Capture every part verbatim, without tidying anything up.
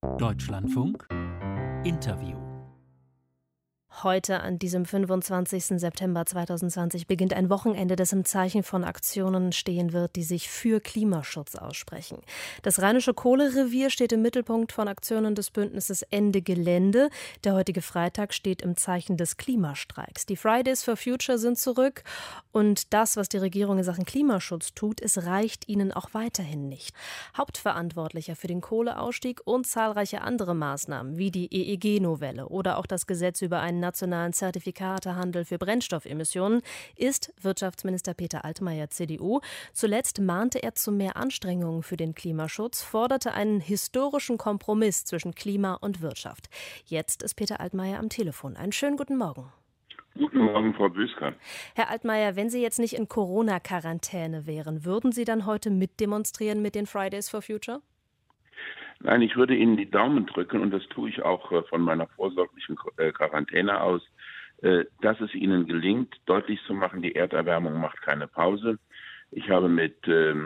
Deutschlandfunk Interview. Heute, an diesem fünfundzwanzigsten September zweitausendzwanzig, beginnt ein Wochenende, das im Zeichen von Aktionen stehen wird, die sich für Klimaschutz aussprechen. Das Rheinische Kohlerevier steht im Mittelpunkt von Aktionen des Bündnisses Ende Gelände. Der heutige Freitag steht im Zeichen des Klimastreiks. Die Fridays for Future sind zurück und das, was die Regierung in Sachen Klimaschutz tut, es reicht ihnen auch weiterhin nicht. Hauptverantwortlicher für den Kohleausstieg und zahlreiche andere Maßnahmen, wie die E E G-Novelle oder auch das Gesetz über einen nationalen Zertifikatehandel für Brennstoffemissionen, ist Wirtschaftsminister Peter Altmaier, C D U. Zuletzt mahnte er zu mehr Anstrengungen für den Klimaschutz, forderte einen historischen Kompromiss zwischen Klima und Wirtschaft. Jetzt ist Peter Altmaier am Telefon. Einen schönen guten Morgen. Guten Morgen, Frau Büsker. Herr Altmaier, wenn Sie jetzt nicht in Corona-Quarantäne wären, würden Sie dann heute mitdemonstrieren mit den Fridays for Future? Nein, ich würde Ihnen die Daumen drücken, und das tue ich auch von meiner vorsorglichen Quarantäne aus, dass es Ihnen gelingt, deutlich zu machen, die Erderwärmung macht keine Pause. Ich habe mit,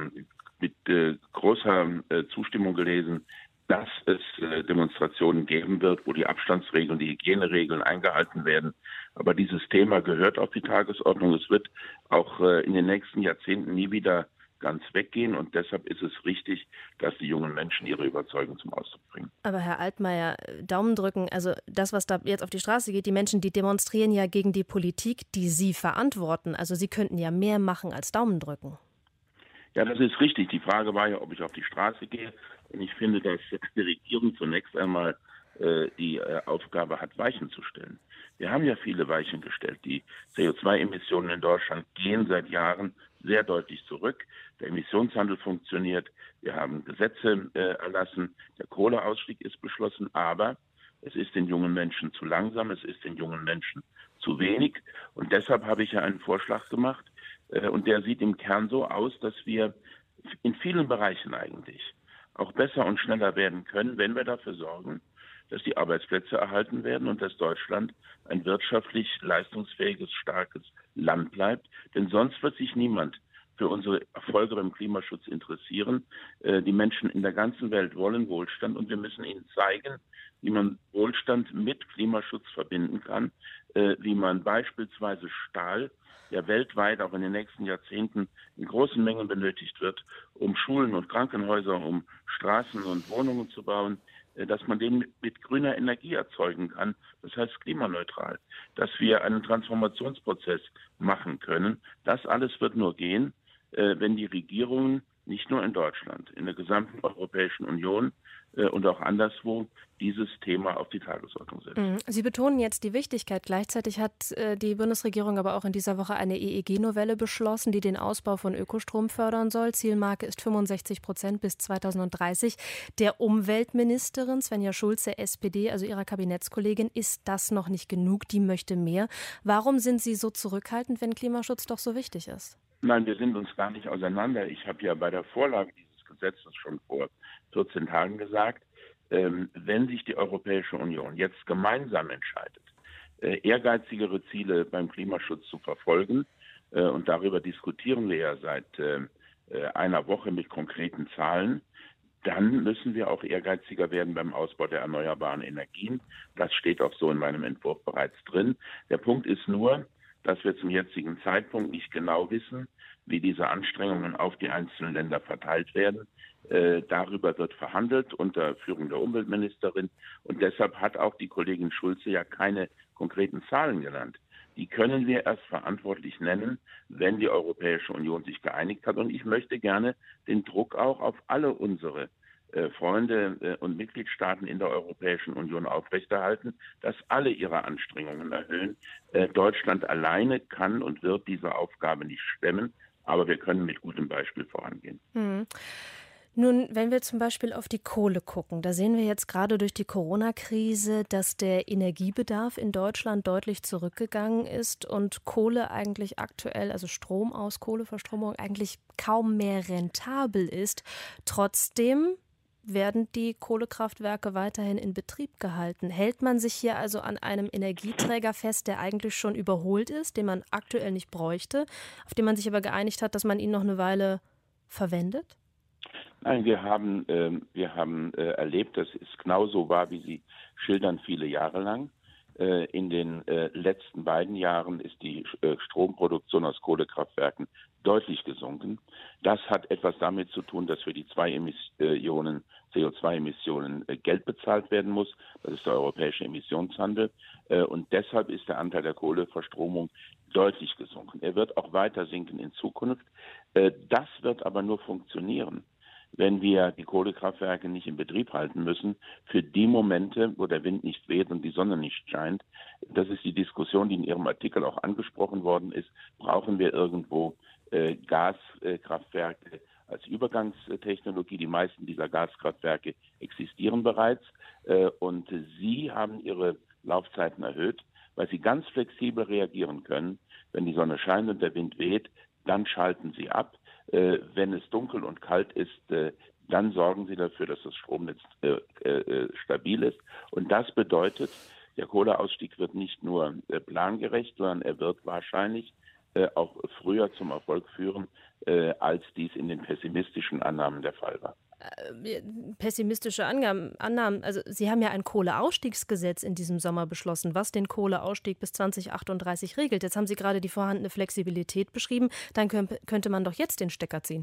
mit großer Zustimmung gelesen, dass es Demonstrationen geben wird, wo die Abstandsregeln, die Hygieneregeln eingehalten werden. Aber dieses Thema gehört auf die Tagesordnung. Es wird auch in den nächsten Jahrzehnten nie wieder ganz weggehen, und deshalb ist es richtig, dass die jungen Menschen ihre Überzeugung zum Ausdruck bringen. Aber Herr Altmaier, Daumen drücken, also das, was da jetzt auf die Straße geht, die Menschen, die demonstrieren ja gegen die Politik, die Sie verantworten. Also Sie könnten ja mehr machen als Daumen drücken. Ja, das ist richtig. Die Frage war ja, ob ich auf die Straße gehe. Und ich finde, dass die Regierung zunächst einmal äh, die äh, Aufgabe hat, Weichen zu stellen. Wir haben ja viele Weichen gestellt. Die C O zwei Emissionen in Deutschland gehen seit Jahren sehr deutlich zurück. Der Emissionshandel funktioniert. Wir haben Gesetze äh, erlassen. Der Kohleausstieg ist beschlossen. Aber es ist den jungen Menschen zu langsam. Es ist den jungen Menschen zu wenig. Und deshalb habe ich ja einen Vorschlag gemacht. Äh, und der sieht im Kern so aus, dass wir in vielen Bereichen eigentlich auch besser und schneller werden können, wenn wir dafür sorgen, dass die Arbeitsplätze erhalten werden und dass Deutschland ein wirtschaftlich leistungsfähiges, starkes Land bleibt. Denn sonst wird sich niemand für unsere Erfolge beim Klimaschutz interessieren. Äh, die Menschen in der ganzen Welt wollen Wohlstand, und wir müssen ihnen zeigen, wie man Wohlstand mit Klimaschutz verbinden kann, äh, wie man beispielsweise Stahl, der weltweit auch in den nächsten Jahrzehnten in großen Mengen benötigt wird, um Schulen und Krankenhäuser, um Straßen und Wohnungen zu bauen, dass man den mit, mit grüner Energie erzeugen kann, das heißt klimaneutral, dass wir einen Transformationsprozess machen können. Das alles wird nur gehen, äh, wenn die Regierungen nicht nur in Deutschland, in der gesamten Europäischen Union äh, und auch anderswo dieses Thema auf die Tagesordnung setzen. Sie betonen jetzt die Wichtigkeit. Gleichzeitig hat äh, die Bundesregierung aber auch in dieser Woche eine E E G-Novelle beschlossen, die den Ausbau von Ökostrom fördern soll. Zielmarke ist fünfundsechzig Prozent bis zweitausenddreißig. Der Umweltministerin Svenja Schulze, S P D, also ihrer Kabinettskollegin, ist das noch nicht genug. Die möchte mehr. Warum sind Sie so zurückhaltend, wenn Klimaschutz doch so wichtig ist? Nein, wir sind uns gar nicht auseinander. Ich habe ja bei der Vorlage dieses Gesetzes schon vor vierzehn Tagen gesagt, ähm, wenn sich die Europäische Union jetzt gemeinsam entscheidet, äh, ehrgeizigere Ziele beim Klimaschutz zu verfolgen, äh, und darüber diskutieren wir ja seit äh, einer Woche mit konkreten Zahlen, dann müssen wir auch ehrgeiziger werden beim Ausbau der erneuerbaren Energien. Das steht auch so in meinem Entwurf bereits drin. Der Punkt ist nur, dass wir zum jetzigen Zeitpunkt nicht genau wissen, wie diese Anstrengungen auf die einzelnen Länder verteilt werden. Äh, darüber wird verhandelt unter Führung der Umweltministerin. Und deshalb hat auch die Kollegin Schulze ja keine konkreten Zahlen genannt. Die können wir erst verantwortlich nennen, wenn die Europäische Union sich geeinigt hat. Und ich möchte gerne den Druck auch auf alle unsere äh, Freunde äh, und Mitgliedstaaten in der Europäischen Union aufrechterhalten, dass alle ihre Anstrengungen erhöhen. Äh, Deutschland alleine kann und wird diese Aufgabe nicht stemmen, aber wir können mit gutem Beispiel vorangehen. Hm. Nun, wenn wir zum Beispiel auf die Kohle gucken, da sehen wir jetzt gerade durch die Corona-Krise, dass der Energiebedarf in Deutschland deutlich zurückgegangen ist und Kohle eigentlich aktuell, also Strom aus Kohleverstromung, eigentlich kaum mehr rentabel ist. Trotzdem werden die Kohlekraftwerke weiterhin in Betrieb gehalten. Hält man sich hier also an einem Energieträger fest, der eigentlich schon überholt ist, den man aktuell nicht bräuchte, auf den man sich aber geeinigt hat, dass man ihn noch eine Weile verwendet? Nein, wir haben, ähm, wir haben äh, erlebt, dass es genauso war, wie Sie schildern, viele Jahre lang. Äh, in den äh, letzten beiden Jahren ist die äh, Stromproduktion aus Kohlekraftwerken deutlich gesunken. Das hat etwas damit zu tun, dass für die zwei Emissionen, C O zwei Emissionen äh, Geld bezahlt werden muss. Das ist der europäische Emissionshandel. Äh, und deshalb ist der Anteil der Kohleverstromung deutlich gesunken. Er wird auch weiter sinken in Zukunft. Äh, das wird aber nur funktionieren, wenn wir die Kohlekraftwerke nicht in Betrieb halten müssen, für die Momente, wo der Wind nicht weht und die Sonne nicht scheint. Das ist die Diskussion, die in Ihrem Artikel auch angesprochen worden ist. Brauchen wir irgendwo äh, Gaskraftwerke als Übergangstechnologie? Die meisten dieser Gaskraftwerke existieren bereits. Äh, und Sie haben Ihre Laufzeiten erhöht, weil Sie ganz flexibel reagieren können. Wenn die Sonne scheint und der Wind weht, dann schalten Sie ab. Äh, wenn es dunkel und kalt ist, äh, dann sorgen Sie dafür, dass das Stromnetz äh, äh, stabil ist. Und das bedeutet, der Kohleausstieg wird nicht nur äh, plangerecht, sondern er wird wahrscheinlich äh, auch früher zum Erfolg führen, äh, als dies in den pessimistischen Annahmen der Fall war. Pessimistische Angaben, Annahmen, also Sie haben ja ein Kohleausstiegsgesetz in diesem Sommer beschlossen, was den Kohleausstieg bis zwanzig achtunddreißig regelt. Jetzt haben Sie gerade die vorhandene Flexibilität beschrieben, dann könnte man doch jetzt den Stecker ziehen.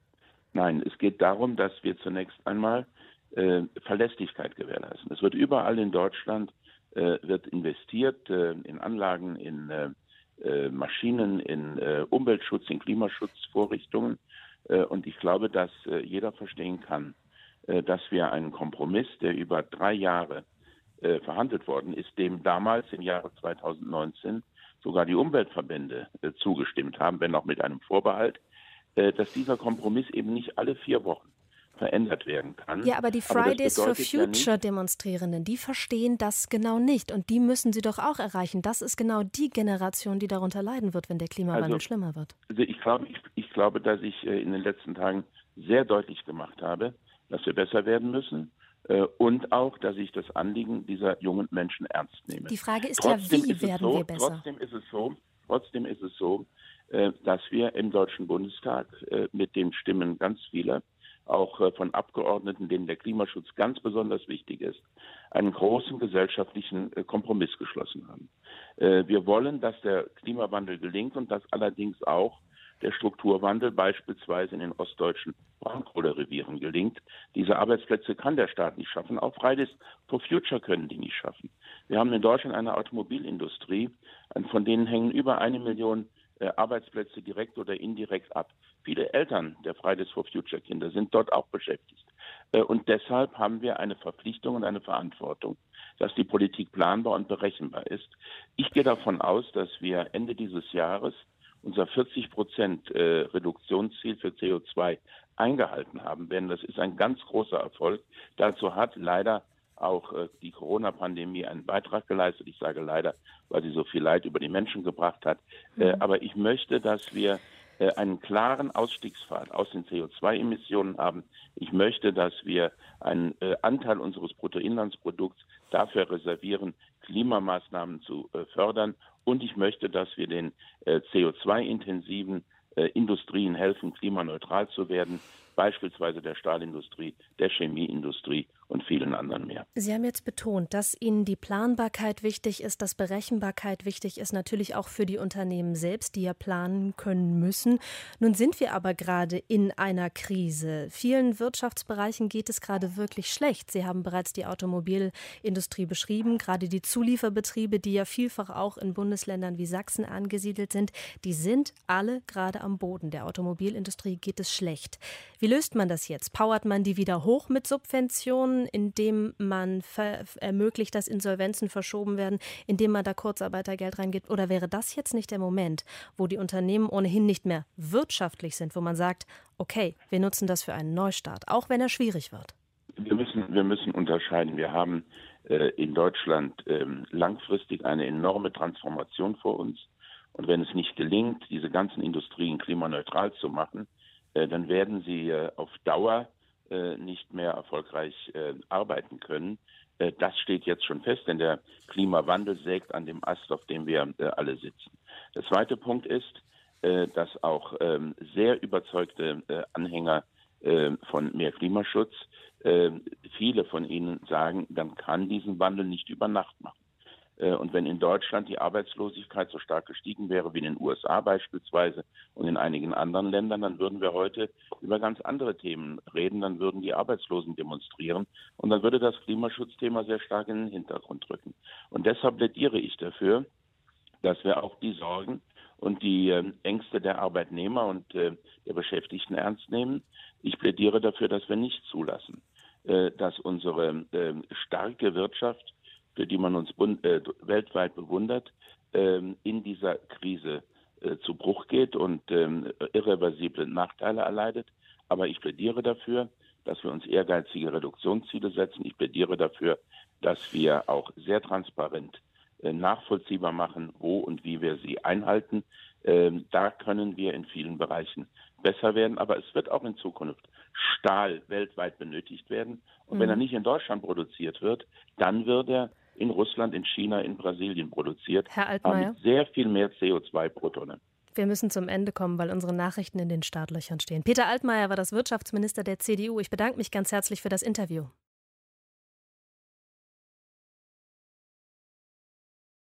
Nein, es geht darum, dass wir zunächst einmal äh, Verlässlichkeit gewährleisten. Es wird überall in Deutschland äh, wird investiert äh, in Anlagen, in äh, Maschinen, in äh, Umweltschutz, in Klimaschutzvorrichtungen. Und ich glaube, dass jeder verstehen kann, dass wir einen Kompromiss, der über drei Jahre verhandelt worden ist, dem damals im Jahre zweitausendneunzehn sogar die Umweltverbände zugestimmt haben, wenn auch mit einem Vorbehalt, dass dieser Kompromiss eben nicht alle vier Wochen verändert werden kann. Ja, aber die Fridays for Future Demonstrierenden, die verstehen das genau nicht. Und die müssen Sie doch auch erreichen. Das ist genau die Generation, die darunter leiden wird, wenn der Klimawandel also, schlimmer wird. Also ich glaube, ich, ich glaube, dass ich in den letzten Tagen sehr deutlich gemacht habe, dass wir besser werden müssen. Und auch, dass ich das Anliegen dieser jungen Menschen ernst nehme. Die Frage ist trotzdem ja, wie ist werden so, wir besser? Trotzdem ist es so, trotzdem ist es so, dass wir im Deutschen Bundestag mit den Stimmen ganz vieler, auch von Abgeordneten, denen der Klimaschutz ganz besonders wichtig ist, einen großen gesellschaftlichen Kompromiss geschlossen haben. Wir wollen, dass der Klimawandel gelingt und dass allerdings auch der Strukturwandel beispielsweise in den ostdeutschen Braunkohlerevieren gelingt. Diese Arbeitsplätze kann der Staat nicht schaffen. Auch Fridays for Future können die nicht schaffen. Wir haben in Deutschland eine Automobilindustrie, von denen hängen über eine Million Arbeitsplätze direkt oder indirekt ab. Viele Eltern der Fridays for Future Kinder sind dort auch beschäftigt. Und deshalb haben wir eine Verpflichtung und eine Verantwortung, dass die Politik planbar und berechenbar ist. Ich gehe davon aus, dass wir Ende dieses Jahres unser vierzig Prozent Reduktionsziel für C O zwei eingehalten haben werden. Das ist ein ganz großer Erfolg. Dazu hat leider auch äh, die Corona-Pandemie einen Beitrag geleistet. Ich sage leider, weil sie so viel Leid über die Menschen gebracht hat. Mhm. Äh, aber ich möchte, dass wir äh, einen klaren Ausstiegspfad aus den C O zwei Emissionen haben. Ich möchte, dass wir einen äh, Anteil unseres Bruttoinlandsprodukts dafür reservieren, Klimamaßnahmen zu äh, fördern. Und ich möchte, dass wir den äh, C O zwei intensiven äh, Industrien helfen, klimaneutral zu werden. Beispielsweise der Stahlindustrie, der Chemieindustrie und vielen anderen mehr. Sie haben jetzt betont, dass Ihnen die Planbarkeit wichtig ist, dass Berechenbarkeit wichtig ist, natürlich auch für die Unternehmen selbst, die ja planen können müssen. Nun sind wir aber gerade in einer Krise. Vielen Wirtschaftsbereichen geht es gerade wirklich schlecht. Sie haben bereits die Automobilindustrie beschrieben, gerade die Zulieferbetriebe, die ja vielfach auch in Bundesländern wie Sachsen angesiedelt sind, die sind alle gerade am Boden. Der Automobilindustrie geht es schlecht. Wie löst man das jetzt? Powert man die wieder hoch mit Subventionen, indem man ver- ermöglicht, dass Insolvenzen verschoben werden, indem man da Kurzarbeitergeld reingibt? Oder wäre das jetzt nicht der Moment, wo die Unternehmen ohnehin nicht mehr wirtschaftlich sind, wo man sagt, okay, wir nutzen das für einen Neustart, auch wenn er schwierig wird? Wir müssen, wir müssen unterscheiden. Wir haben äh, in Deutschland äh, langfristig eine enorme Transformation vor uns. Und wenn es nicht gelingt, diese ganzen Industrien klimaneutral zu machen, dann werden sie äh, auf Dauer äh, nicht mehr erfolgreich äh, arbeiten können. Äh, das steht jetzt schon fest, denn der Klimawandel sägt an dem Ast, auf dem wir äh, alle sitzen. Der zweite Punkt ist, äh, dass auch ähm, sehr überzeugte äh, Anhänger äh, von mehr Klimaschutz. Äh, viele von Ihnen sagen, man kann diesen Wandel nicht über Nacht machen. Äh, und wenn in Deutschland die Arbeitslosigkeit so stark gestiegen wäre wie in den U S A beispielsweise und in einigen anderen Ländern, dann würden wir heute über ganz andere Themen reden. Dann würden die Arbeitslosen demonstrieren und dann würde das Klimaschutzthema sehr stark in den Hintergrund rücken. Und deshalb plädiere ich dafür, dass wir auch die Sorgen und die äh, Ängste der Arbeitnehmer und äh, der Beschäftigten ernst nehmen. Ich plädiere dafür, dass wir nicht zulassen, äh, dass unsere äh, starke Wirtschaft, für die man uns bund, äh, weltweit bewundert, äh, in dieser Krise äh, zu Bruch geht und äh, irreversible Nachteile erleidet. Aber ich plädiere dafür, dass wir uns ehrgeizige Reduktionsziele setzen. Ich plädiere dafür, dass wir auch sehr transparent nachvollziehbar machen, wo und wie wir sie einhalten. Ähm, da können wir in vielen Bereichen besser werden. Aber es wird auch in Zukunft Stahl weltweit benötigt werden. Und mhm. wenn er nicht in Deutschland produziert wird, dann wird er in Russland, in China, in Brasilien produziert. Herr Altmaier, mit sehr viel mehr C O zwei pro Tonne. Wir müssen zum Ende kommen, weil unsere Nachrichten in den Startlöchern stehen. Peter Altmaier war das Wirtschaftsminister der C D U. Ich bedanke mich ganz herzlich für das Interview.